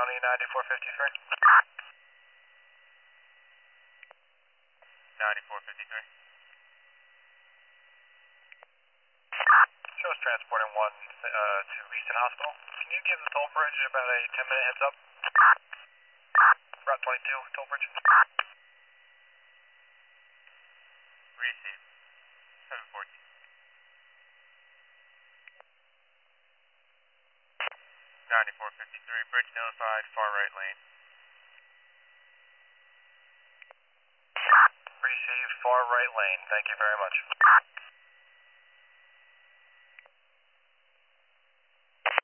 County 9453. 9453. Shows transporting one to Easton Hospital. Can you give the toll bridge about a 10-minute heads up? Route 22, toll bridge. Receive. 714. 9453, bridge notified, far right lane. Received, far right lane. Thank you very much.